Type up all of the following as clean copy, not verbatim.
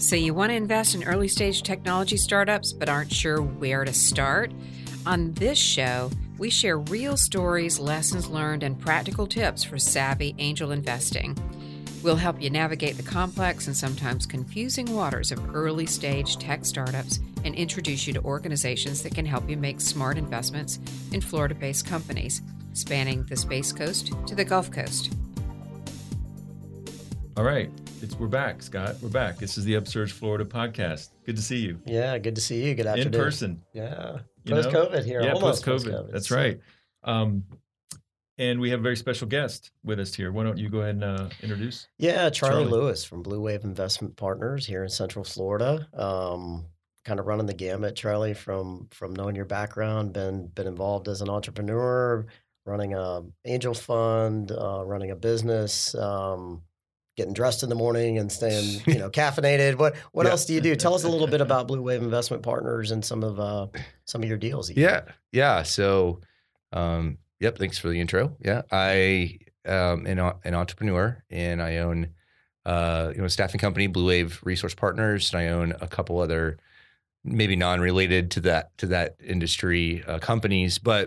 So you want to invest in early stage technology startups but aren't sure where to start? On this show, we share real stories, lessons learned, and practical tips for savvy angel investing. We'll help you navigate the complex and sometimes confusing waters of early stage tech startups and introduce you to organizations that can help you make smart investments in Florida-based companies, spanning the Space Coast to the Gulf Coast. All right. We're back, Scott. We're back. This is the Upsurge Florida podcast. Good to see you. Yeah, good to see you. Good afternoon. In person. Yeah. Post-COVID here. Yeah, almost post-COVID. That's right. And we have a very special guest with us here. Why don't you go ahead and introduce? Yeah, Charlie Lewis from Blue Wave Investment Partners here in Central Florida. Kind of running the gamut, Charlie, from knowing your background, been involved as an entrepreneur, running an angel fund, running a business, getting dressed in the morning and staying, caffeinated. What else do you do? Tell us a little bit about Blue Wave Investment Partners and some of your deals. Yeah. So, thanks for the intro. Yeah, I am an entrepreneur, and I own a staffing company, Blue Wave Resource Partners, and I own a couple other maybe non-related to that industry companies, but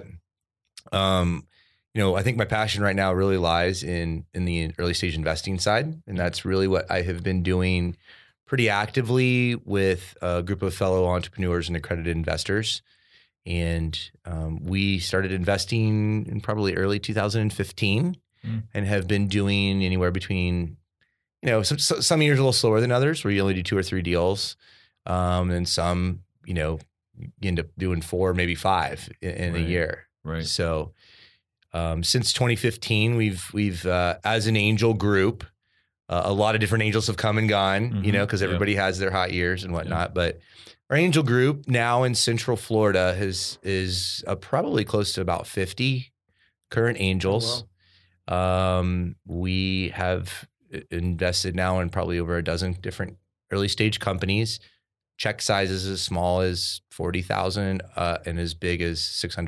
I think my passion right now really lies in the early stage investing side. And that's really what I have been doing pretty actively with a group of fellow entrepreneurs and accredited investors. And we started investing in probably early 2015 and have been doing anywhere between, some years a little slower than others where you only do 2 or 3 deals. And some, you end up doing 4, maybe 5 in a year. Right. So, since 2015, we've as an angel group, a lot of different angels have come and gone, because everybody has their hot years and whatnot. But our angel group now in Central Florida is probably close to about 50 current angels. Oh, wow. We have invested now in probably over a dozen different early stage companies. Check sizes as small as 40,000 and as big as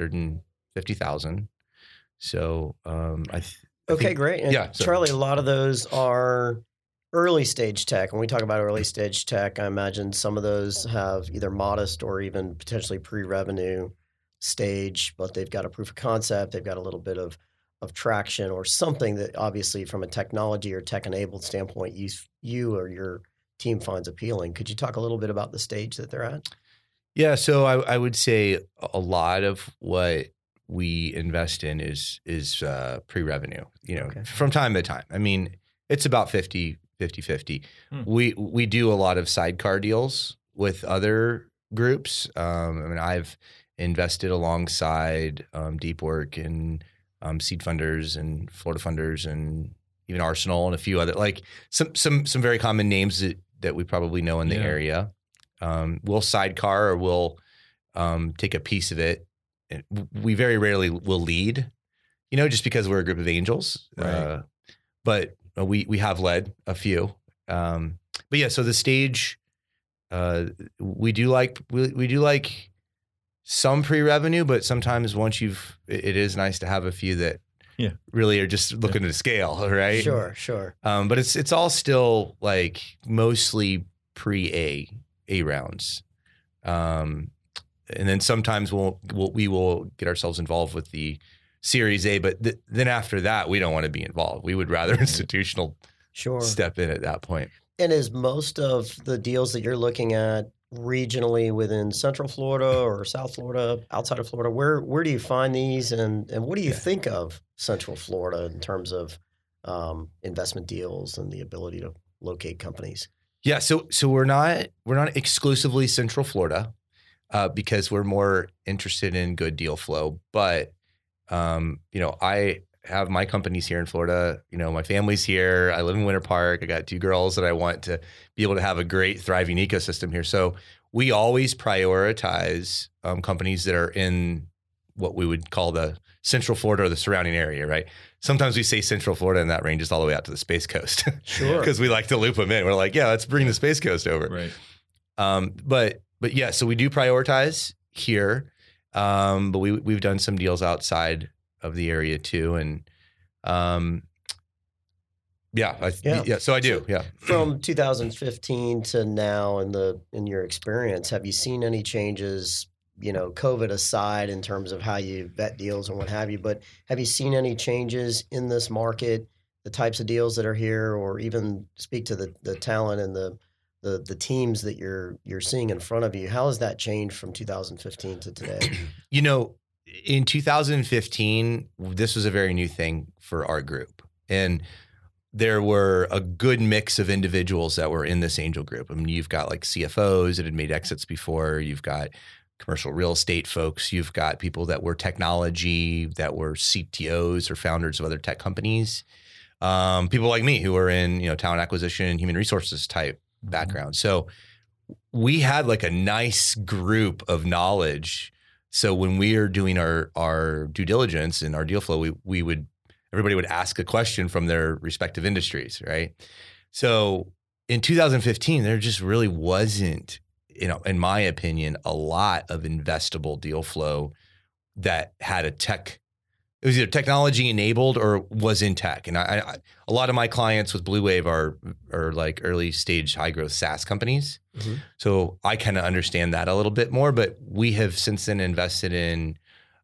650,000. So I think, great. And yeah, Charlie, a lot of those are early stage tech. When we talk about early stage tech, I imagine some of those have either modest or even potentially pre-revenue stage, but they've got a proof of concept, they've got a little bit of traction or something that obviously from a technology or tech-enabled standpoint, you or your team finds appealing. Could you talk a little bit about the stage that they're at? Yeah, so I would say a lot of what we invest in is pre-revenue, from time to time. I mean, it's about 50-50. We do a lot of sidecar deals with other groups. I've invested alongside Deepwork and seed funders and Florida funders and even Arsenal and a few other, like some very common names that we probably know in the area. We'll sidecar or we'll take a piece of it. We very rarely will lead, just because we're a group of angels. Right. But we have led a few. But yeah, so the stage, we do like some pre-revenue, but sometimes it is nice to have a few that really are just looking to scale, right? Sure. But it's all still like mostly pre-A rounds. And then sometimes we will get ourselves involved with the Series A, but then after that, we don't want to be involved. We would rather institutional step in at that point. And is most of the deals that you're looking at regionally within Central Florida or South Florida, outside of Florida? Where do you find these, and what do you think of Central Florida in terms of investment deals and the ability to locate companies? Yeah, so we're not exclusively Central Florida. Because we're more interested in good deal flow. But, I have my companies here in Florida. My family's here. I live in Winter Park. I got 2 girls that I want to be able to have a great, thriving ecosystem here. So we always prioritize companies that are in what we would call the Central Florida or the surrounding area, right? Sometimes we say Central Florida and that ranges all the way out to the Space Coast. Sure. Because we like to loop them in. We're like, let's bring the Space Coast over. Right. But yeah, so we do prioritize here, but we've done some deals outside of the area too, and Yeah. So I do. Yeah. From 2015 to now, in your experience, have you seen any changes? COVID aside, in terms of how you vet deals and what have you, but have you seen any changes in this market, the types of deals that are here, or even speak to the talent and the teams that you're seeing in front of you? How has that changed from 2015 to today? In 2015, this was a very new thing for our group, and there were a good mix of individuals that were in this angel group. I mean, you've got like CFOs that had made exits before. You've got commercial real estate folks. You've got people that were technology, that were CTOs or founders of other tech companies. People like me who were in, talent acquisition, human resources type background. So we had like a nice group of knowledge. So when we are doing our due diligence and our deal flow, everybody would ask a question from their respective industries, right? So in 2015, there just really wasn't, in my opinion, a lot of investable deal flow that had it was either technology enabled or was in tech. And a lot of my clients with Blue Wave are like early stage high growth SaaS companies. Mm-hmm. So I kind of understand that a little bit more, but we have since then invested in,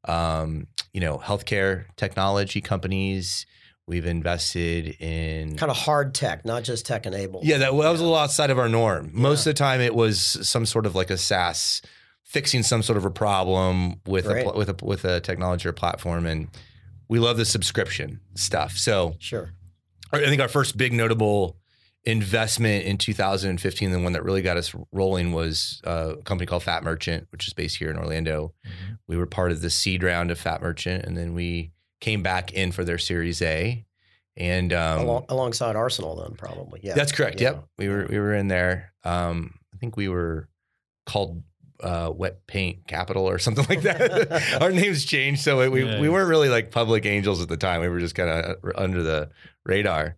healthcare technology companies. We've invested in kind of hard tech, not just tech enabled. Yeah, that was a little outside of our norm. Yeah. Most of the time it was some sort of like a SaaS fixing some sort of a problem with a technology or platform. And we love the subscription stuff. So sure. I think our first big notable investment in 2015, the one that really got us rolling, was a company called Fat Merchant, which is based here in Orlando. Mm-hmm. We were part of the seed round of Fat Merchant, and then we came back in for their Series A, and alongside Arsenal, then probably. Yeah, that's correct. Yeah. Yep, we were in there. I think we were called Wet Paint Capital or something like that. Our names changed, so we weren't really like public angels at the time. We were just kind of under the radar.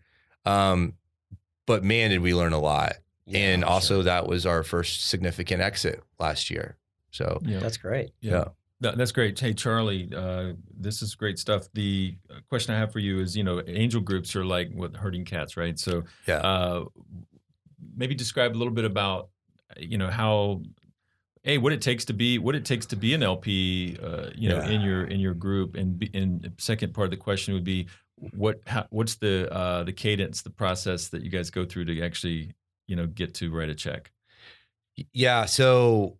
But man, did we learn a lot. Yeah, and also that was our first significant exit last year. So that's great. Yeah. That's great. Hey, Charlie, this is great stuff. The question I have for you is, angel groups are like herding cats, right? So maybe describe a little bit about, how, what it takes to be an LP, in your group. And the second part of the question would be, what's the cadence, the process that you guys go through to actually, get to write a check? Yeah. So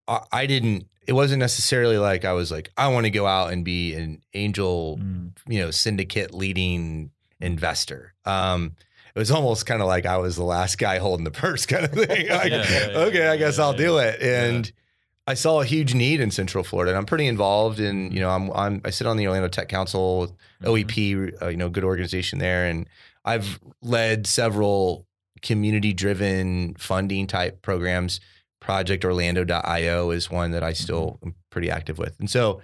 it wasn't necessarily like I was like, I want to go out and be an angel, syndicate leading investor. It was almost kind of like I was the last guy holding the purse kind of thing. Like, okay, I guess I'll do it. And I saw a huge need in Central Florida, and I'm pretty involved in, I sit on the Orlando Tech Council, OEP, good organization there. And I've led several community-driven funding type programs. ProjectOrlando.io is one that I still am pretty active with. And so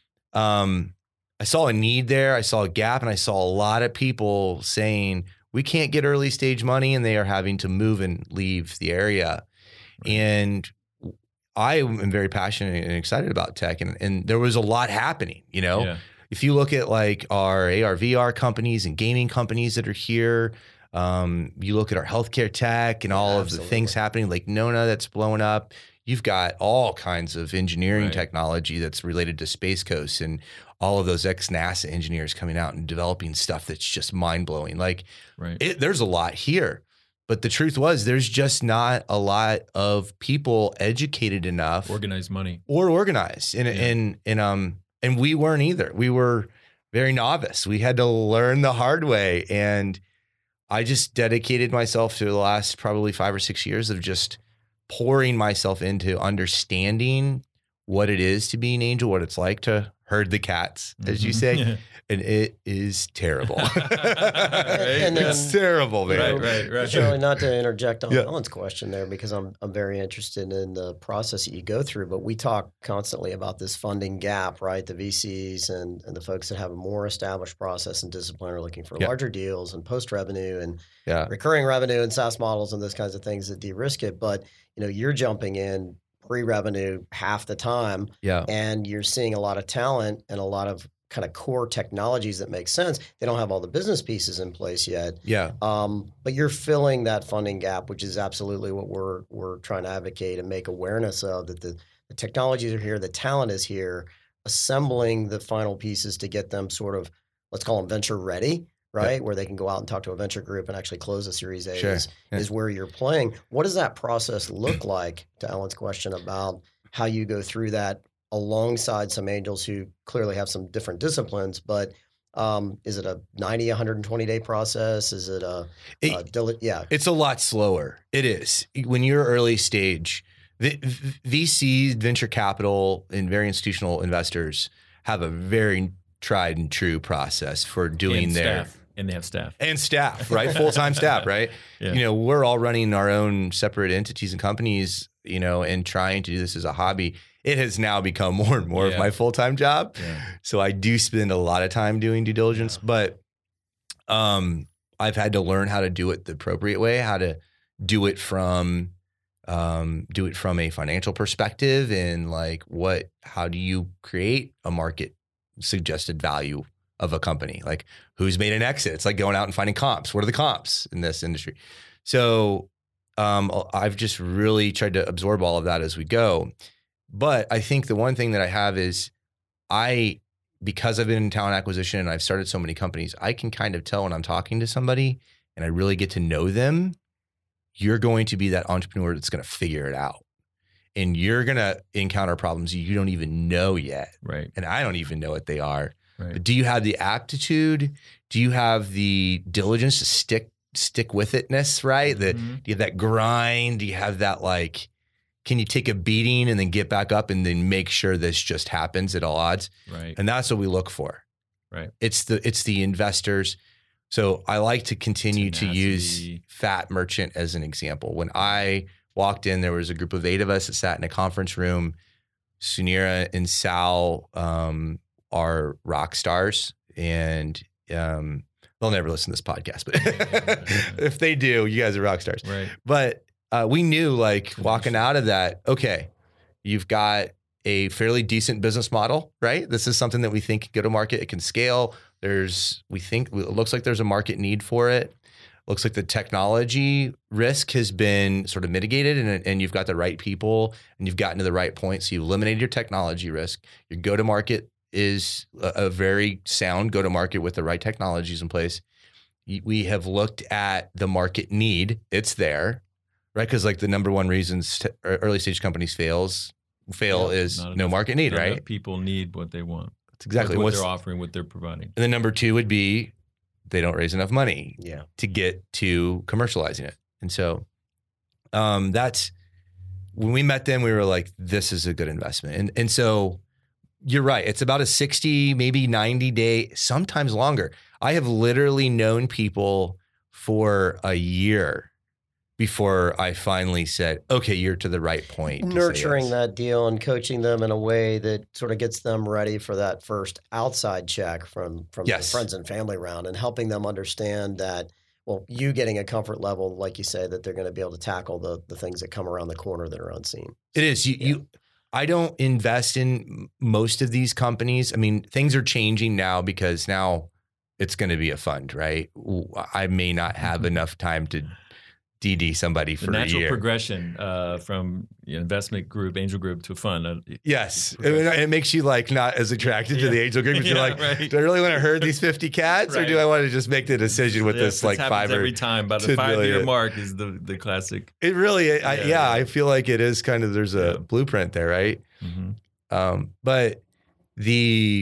I saw a need there. I saw a gap, and I saw a lot of people saying, we can't get early stage money, and they are having to move and leave the area. Right. And I am very passionate and excited about tech, and there was a lot happening, If you look at like our AR, VR companies and gaming companies that are here, you look at our healthcare tech and all of the things happening, like Nona that's blowing up. You've got all kinds of engineering technology that's related to Space Coast and all of those ex-NASA engineers coming out and developing stuff that's just mind-blowing. Like there's a lot here. But the truth was, there's just not a lot of people educated enough, organized money, or organized, and we weren't either. We were very novice. We had to learn the hard way, and I just dedicated myself to the last probably 5 or 6 years of just pouring myself into understanding what it is to be an angel, what it's like to herd the cats, as you say. And it is terrible. It's terrible, man. Right. Charlie, not to interject on Alan's question there, because I'm very interested in the process that you go through, but we talk constantly about this funding gap, right? The VCs and the folks that have a more established process and discipline are looking for larger deals and post-revenue and recurring revenue and SaaS models and those kinds of things that de-risk it. But, you're jumping in pre-revenue half the time, and you're seeing a lot of talent and a lot of kind of core technologies that make sense. They don't have all the business pieces in place yet. Yeah. But you're filling that funding gap, which is absolutely what we're trying to advocate and make awareness of, that the technologies are here, the talent is here, assembling the final pieces to get them sort of, let's call them venture ready, right? Yep. Where they can go out and talk to a venture group and actually close a Series A is where you're playing. What does that process look like, to Ellen's question about how you go through that alongside some angels who clearly have some different disciplines, but is it a 90, 120-day process? Is it It's a lot slower. It is. When you're early stage, VC, venture capital, and very institutional investors have a very tried and true process for doing their staff. And they have staff. And staff, right? Full-time staff, right? Yeah. We're all running our own separate entities and companies, and trying to do this as a hobby. It has now become more and more of my full-time job. Yeah. So I do spend a lot of time doing due diligence, but I've had to learn how to do it the appropriate way, how to do it from a financial perspective, and how do you create a market suggested value of a company? Like, who's made an exit? It's like going out and finding comps. What are the comps in this industry? So I've just really tried to absorb all of that as we go. But I think the one thing that I have is because I've been in talent acquisition and I've started so many companies, I can kind of tell when I'm talking to somebody and I really get to know them, you're going to be that entrepreneur that's going to figure it out. And you're going to encounter problems you don't even know yet. Right. And I don't even know what they are. Right. But do you have the aptitude? Do you have the diligence to stick with itness, right? Do you have that grind? Do you have that, can you take a beating and then get back up and then make sure this just happens at all odds? Right. And that's what we look for. Right. It's the investors. So I like to continue to use Fat Merchant as an example. When I walked in, there was a group of 8 of us that sat in a conference room. Sunira and Sal are rock stars, and they'll never listen to this podcast, but if they do, you guys are rock stars. Right. But we knew, walking out of that, okay, you've got a fairly decent business model, right? This is something that we think can go to market. It can scale. It looks like there's a market need for it. Looks like the technology risk has been sort of mitigated, and you've got the right people and you've gotten to the right point. So you've eliminated your technology risk. Your go-to-market is a very sound go-to-market with the right technologies in place. We have looked at the market need. It's there, right? Because the number one reasons early stage companies fail is no market need, right? People need what they want. That's exactly what they're offering, what they're providing. And then number 2 would be they don't raise enough money to get to commercializing it. And so that's when we met them, we were like, this is a good investment. And so you're right. It's about a 60, maybe 90 day, sometimes longer. I have literally known people for a year before I finally said, okay, you're to the right point. Nurturing that deal and coaching them in a way that sort of gets them ready for that first outside check from the friends and family round, and helping them understand that, well, you getting a comfort level, like you say, that they're going to be able to tackle the things that come around the corner that are unseen. It is. I don't invest in most of these companies. I mean, things are changing now because now it's going to be a fund, right? I may not have enough time to DD somebody for a year. Natural progression from investment group, angel group to a fund. Yes. It makes you not as attracted to the angel group. You're right. Do I really want to herd these 50 cats or do I want to just make the decision with this $5 every time? About the 5-year mark is the classic. It really, I feel like it is kind of, there's a blueprint there, right? Mm-hmm. But the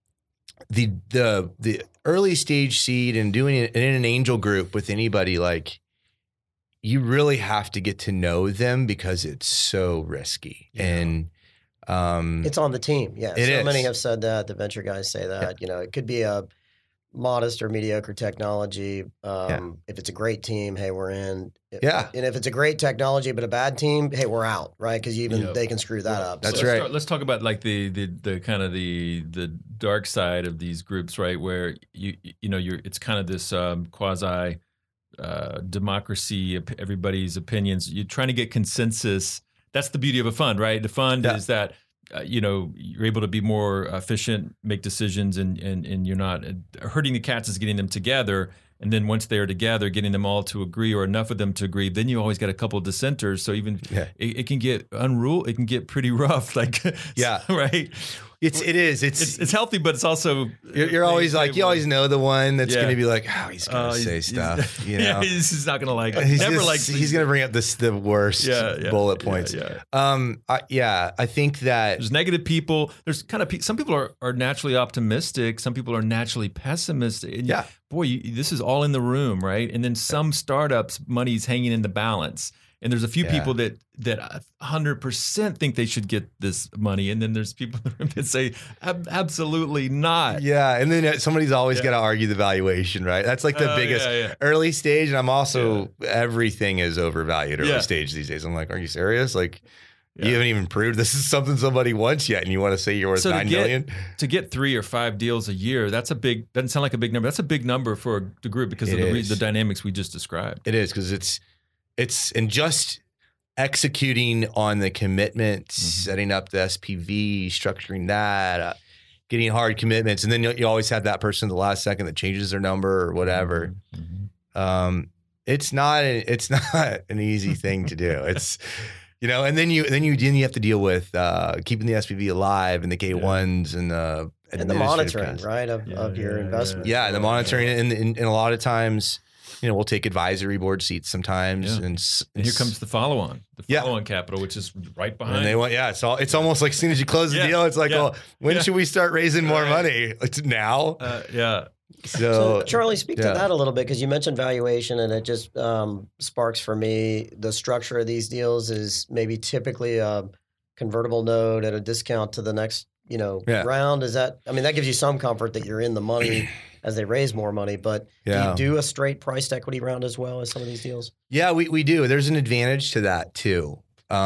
early stage seed and doing it in an angel group with anybody, you really have to get to know them because it's so risky. And it's on the team. Yeah. So many have said that. The venture guys say that. It could be a modest or mediocre technology. If it's a great team, hey, we're in. And if it's a great technology but a bad team, hey, we're out, right? Because they can screw that up. That's right. Let's talk about the kind of the dark side of these groups, right? Where it's kind of this quasi democracy, everybody's opinions. You're trying to get consensus. That's the beauty of a fund, right? The fund is that you're able to be more efficient, make decisions, and you're not hurting the cats is getting them together. And then once they are together, getting them all to agree or enough of them to agree, then you always got a couple of dissenters. So even it can get it can get pretty rough. Like, right. It's healthy, but it's also you're always like, you always know the one that's going to be like, oh, he's going to say stuff, you know, he's not going to like, he's going to bring up the worst bullet points. I think that there's negative people. There's kind of some people are naturally optimistic. Some people are naturally pessimistic. And boy, this is all in the room, right? And then some startups, money's hanging in the balance. And there's a few people that 100% think they should get this money, and then there's people that say absolutely not. Yeah, and then somebody's always got to argue the valuation, right? That's like the biggest early stage. And I'm also everything is overvalued early stage these days. I'm like, are you serious? Like, you haven't even proved this is something somebody wants yet, and you want to say you're worth $9 million? To get 3 or 5 deals a year, doesn't sound like a big number. That's a big number for the group because of the dynamics we just described. It is, because it's and just executing on the commitments, setting up the SPV, structuring that, getting hard commitments, and then you always have that person at the last second that changes their number or whatever. It's not an easy thing to do. It's and then you have to deal with keeping the SPV alive and the K1s and the monitoring, right, of your investment. Yeah, the monitoring, and a lot of times, we'll take advisory board seats sometimes, and here comes the follow-on capital, which is right behind. And they want, it's almost like as soon as you close the deal, it's like, well, when should we start raising more money? It's now. So Charlie, speak to that a little bit, because you mentioned valuation, and it just sparks for me the structure of these deals is maybe typically a convertible note at a discount to the next round. Is that? I mean, that gives you some comfort that you're in the money as they raise more money. But do you do a straight priced equity round as well as some of these deals? Yeah, we do. There's an advantage to that too.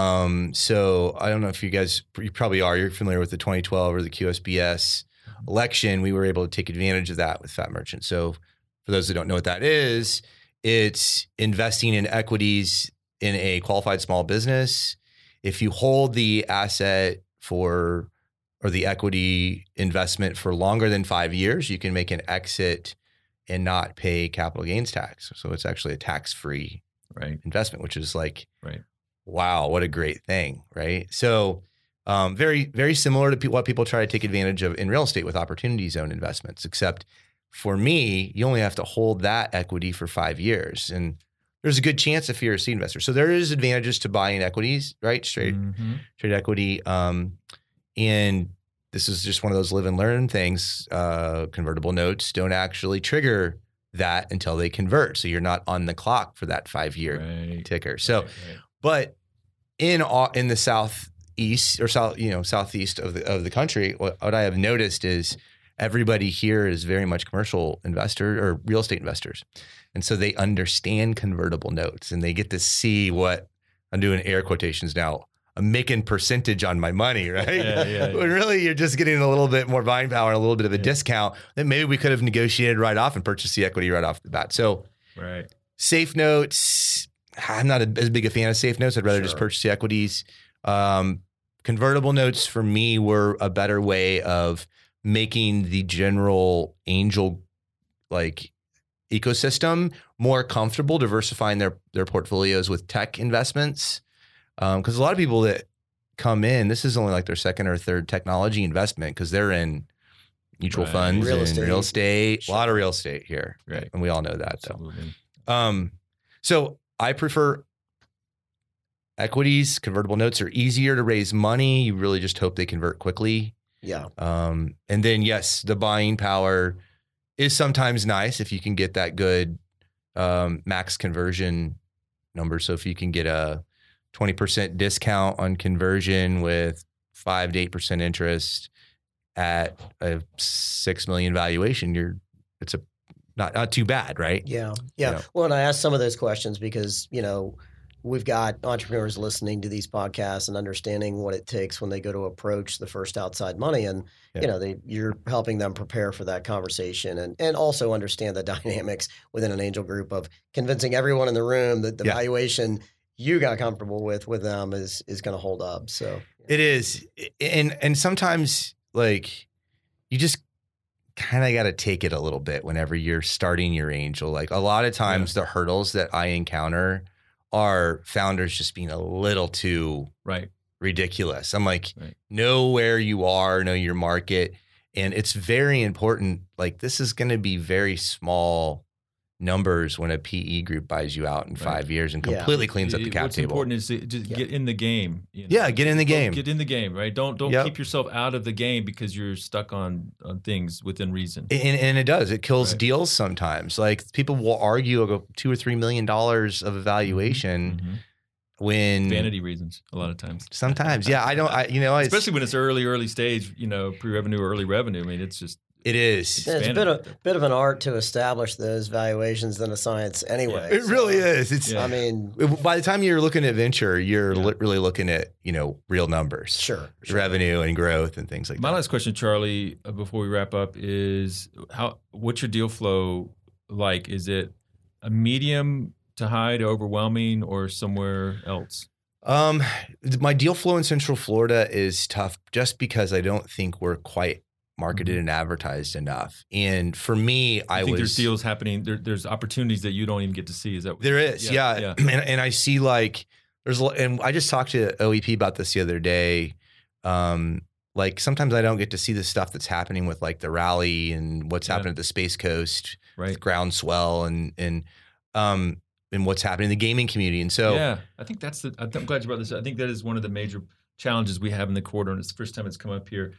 So I don't know if you probably are. You're familiar with the 2012 or the QSBS election. We were able to take advantage of that with Fat Merchant. So for those that don't know what that is, it's investing in equities in a qualified small business. If you hold the asset or the equity investment for longer than 5 years, you can make an exit and not pay capital gains tax. So it's actually a tax-free investment, which is like, wow, what a great thing, right? So very, very similar to what people try to take advantage of in real estate with opportunity zone investments, except for me, you only have to hold that equity for 5 years. And there's a good chance if you're a seed investor. So there is advantages to buying equities, right? Straight equity. And this is just one of those live and learn things. Convertible notes don't actually trigger that until they convert. So you're not on the clock for that 5-year ticker. So, but in the southeast or southeast of the country, what I have noticed is everybody here is very much commercial investor or real estate investors. And so they understand convertible notes, and they get to see what I'm doing air quotations now. I'm making percentage on my money, right? When really you're just getting a little bit more buying power and a little bit of a discount that maybe we could have negotiated right off and purchased the equity right off the bat. So safe notes, I'm not as big a fan of safe notes. I'd rather just purchase the equities. Convertible notes for me were a better way of making the general angel ecosystem more comfortable, diversifying their portfolios with tech investments. Because a lot of people that come in, this is only like their second or third technology investment because they're in mutual funds and real estate. A lot of real estate here. And we all know that though. So I prefer equities. Convertible notes are easier to raise money. You really just hope they convert quickly. And then yes, the buying power is sometimes nice if you can get that good max conversion number. So if you can get a 20% discount on conversion with 5 to 8% interest at a $6 million valuation, it's not too bad, right? Yeah. Well, and I asked some of those questions because, we've got entrepreneurs listening to these podcasts and understanding what it takes when they go to approach the first outside money. And, you're helping them prepare for that conversation and also understand the dynamics within an angel group of convincing everyone in the room that the valuation you got comfortable with them is going to hold up. So It is. And sometimes like you just kind of got to take it a little bit whenever you're starting your angel. Like a lot of times the hurdles that I encounter are founders just being a little too ridiculous. I'm like, know where you are, know your market. And it's very important. Like this is going to be very small numbers when a PE group buys you out in 5 years and completely cleans up the cap table. What's important is to just get in the game. You know? Yeah, get in the game. Get in the game, right? Don't keep yourself out of the game because you're stuck on things within reason. And it does. It kills deals sometimes. Like people will argue $2 or $3 million of evaluation when vanity reasons a lot of times. Sometimes, yeah. Especially when it's early stage, pre-revenue or early revenue. I mean, it's just. It is. It's a bit of an art to establish those valuations than a science anyway. It really is. It's. I mean, by the time you're looking at venture, you're really looking at real numbers, sure, revenue and growth and things like that. My last question, Charlie, before we wrap up, is what's your deal flow like? Is it a medium to high to overwhelming, or somewhere else? My deal flow in Central Florida is tough, just because I don't think we're quite marketed and advertised enough. And for me, I think there's deals happening. There's opportunities that you don't even get to see. Is that there is? Yeah. And I see like and I just talked to OEP about this the other day. Like sometimes I don't get to see the stuff that's happening with like the rally and what's happening at the Space Coast, with Groundswell and what's happening in the gaming community. And so I think I'm glad you brought this up. I think that is one of the major challenges we have in the quarter, and it's the first time it's come up here.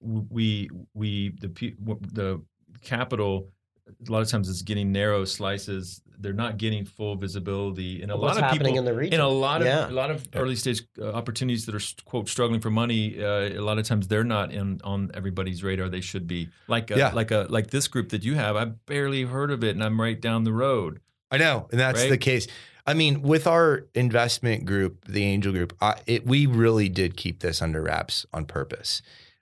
The capital, a lot of times it's getting narrow slices. They're not getting full visibility, and a lot of people in the region, and a lot of early stage opportunities that are quote struggling for money. A lot of times they're not on everybody's radar. They should be. Like this group that you have. I've barely heard of it, and I'm right down the road. I know, and that's the case. I mean, with our investment group, the Angel Group, we really did keep this under wraps on purpose.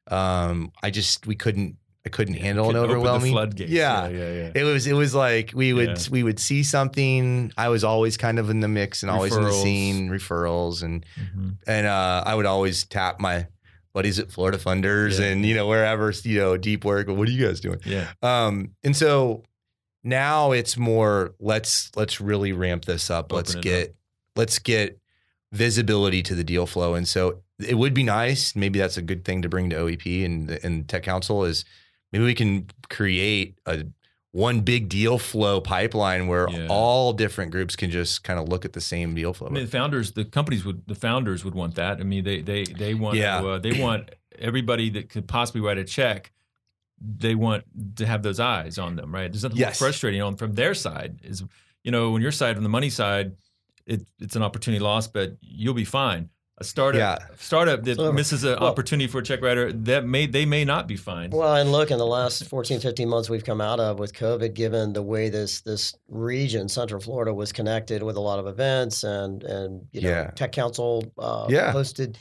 I couldn't handle an overwhelming floodgates. Yeah. It was like we would see something. I was always kind of in the mix and always in the scene, referrals, and I would always tap my buddies at Florida Funders and wherever deep work. What are you guys doing? Yeah. And so. Now it's more let's really ramp this up. Let's get visibility to the deal flow. And so it would be nice. Maybe that's a good thing to bring to OEP and Tech Council is maybe we can create one big deal flow pipeline where all different groups can just kind of look at the same deal flow. I mean, the founders would want that. I mean, they want they want everybody that could possibly write a check. They want to have those eyes on them, right? There's nothing more frustrating from their side is, when your side, from the money side, it's an opportunity loss, but you'll be fine. A startup that misses an opportunity for a check writer, they may not be fine. Well, and look, in the last 14, 15 months we've come out of with COVID, given the way this region, Central Florida, was connected with a lot of events and Tech Council hosted.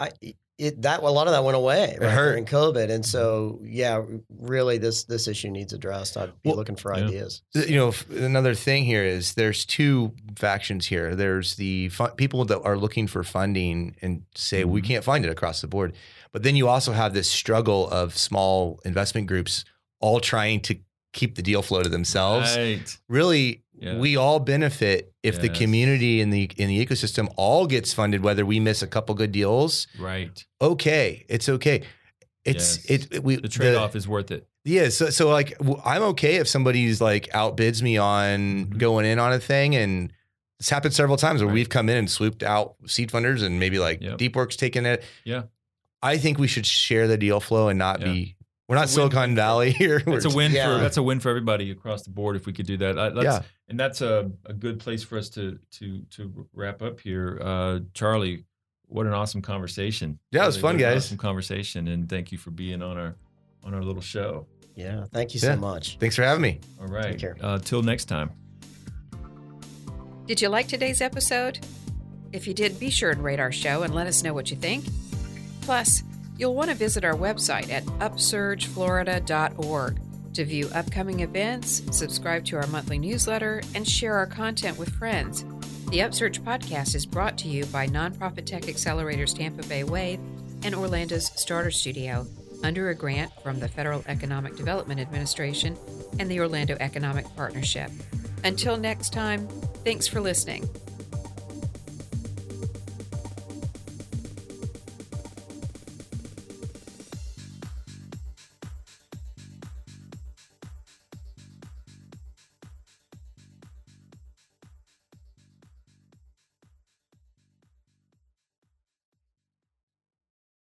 A lot of that went away during COVID, and so really this issue needs addressed. I'd be looking for ideas. Another thing here is there's two factions here. There's the people that are looking for funding and say we can't find it across the board, but then you also have this struggle of small investment groups all trying to keep the deal flow to themselves. Right. Really. Yeah. We all benefit if the community in the ecosystem all gets funded, whether we miss a couple good deals. Right. Okay. It's okay. The trade-off is worth it. Yeah. So like I'm okay if somebody's like outbids me on going in on a thing, and it's happened several times where we've come in and swooped out seed funders and maybe like DeepWorks taking it. Yeah. I think we should share the deal flow and not be. We're not Silicon Valley here. That's a win for everybody across the board if we could do that. And that's a good place for us to wrap up here. Charlie, what an awesome conversation. Yeah, it was fun, guys. Awesome conversation, and thank you for being on our little show. Yeah, thank you so much. Thanks for having me. All right. Take care. Till next time. Did you like today's episode? If you did, be sure and rate our show and let us know what you think. Plus, you'll want to visit our website at upsurgeflorida.org to view upcoming events, subscribe to our monthly newsletter, and share our content with friends. The Upsurge podcast is brought to you by Nonprofit Tech Accelerators Tampa Bay Wave, and Orlando's Starter Studio under a grant from the Federal Economic Development Administration and the Orlando Economic Partnership. Until next time, thanks for listening.